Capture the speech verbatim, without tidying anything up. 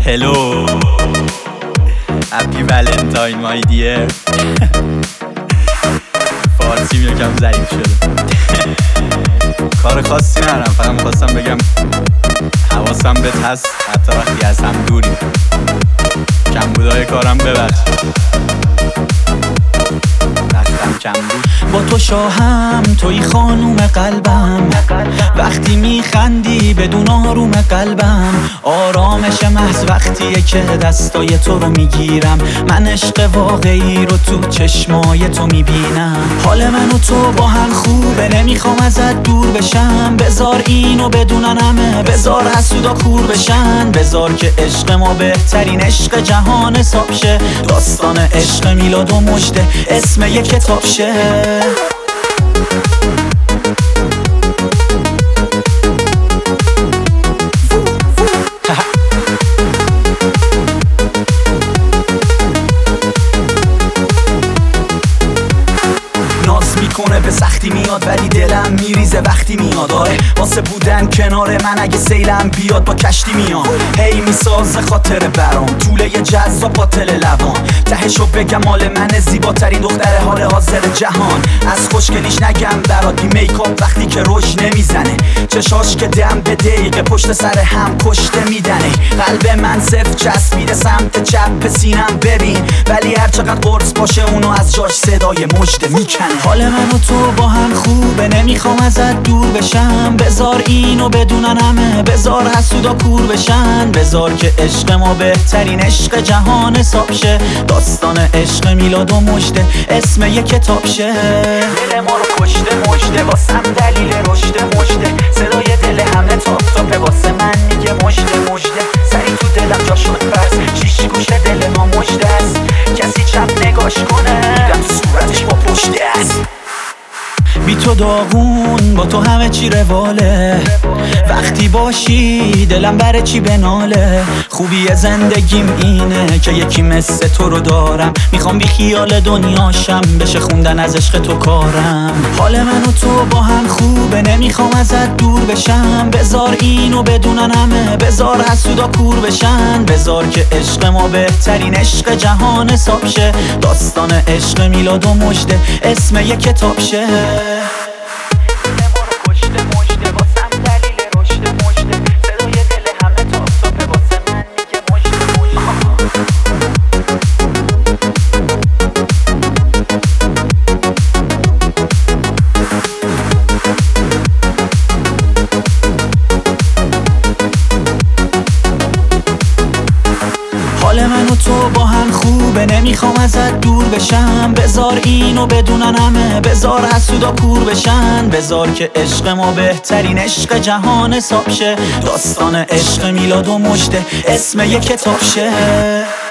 Hello Happy Valentine my dear. فارسی میگم کم ضعیف شده. کار خاصی ندارم، فقط میخواستم بگم حواسم بهت هست حتی وقتی از هم دوری. کمبودای کارم ببخش، وقتم کم بود. با تو شاهم، توی خانوم قلبم، وقتی میخندی بدون آروم قلبم. آرامش محض وقتیه که دستای تو رو میگیرم. من عشق واقعی رو تو چشمای تو میبینم. حال من و تو با هم خوبه، نمیخوام ازت دور بشم. بذار اینو بدونن همه، بذار حسودا کور بشن. بذار که عشق ما بهترین عشق جهان حساب شه. داستان عشق میلاد و مژده اسم یه کتاب شه. میکنه به سختی میاد ولی دلم میریزه وقتی میاد. آره واسه بودن کنار من اگه سیلم بیاد با کشتی میام. هی میسازه خاطر برام طوله یه جذاب باطل لبان. تهشو بگم مال من زیباترین دختر حال حاضر جهان. از خوشگلیش نگم برات بی میکاپ وقتی که روش نمیزنه. چشاش که دم به دقیقه پشت سر هم کشته میدنه. قلب من صفر چسبیده سمت چپ سینم ببین. ولی هر چقدر قرص باشه اونو از جاش صدای مژده میکنه. حال من و تو با هم خوبه، نمیخوام ازت دور بشم. بذار اینو بدونن همه، بذار حسودا کور بشن. بذار که عشق ما بهترین عشق جهان حساب شه. داستان عشق میلاد و مژده اسم یه کتاب شه. دل ما رو کشته مژده، واسم دلیل رشد مژده. صدای دل همه تاپ تاپه واسه من میگه مژده مژده. سری تو دلم جا شد پس، شیش گوشه دل ما مژده است. کسی چپ نگاش کنه میدم تو صورتش با پشته است. بی تو داغون، با تو همه چی رواله. وقتی باشی دلم بره چی بناله. خوبی زندگیم اینه که یکی مثل تو رو دارم. میخوام بی خیال دنیاشم، بشه خوندن از عشق تو کارم. حال من و تو با هم خوبه، نمیخوام ازت دور بشم. بذار اینو بدونن همه، بذار حسودا کور بشن. بذار که عشق ما بهترین عشق جهان حساب شه. داستان عشق میلاد و مژده اسم یه کتاب شه. حال من و تو با هم خوبه، نمیخوام ازت دور بشم. بذار اینو بدونن همه، بذار حسودا کور بشن. بذار که عشق ما بهترین عشق جهان حساب شه. داستان عشق میلاد و مژده اسم یه کتاب شه.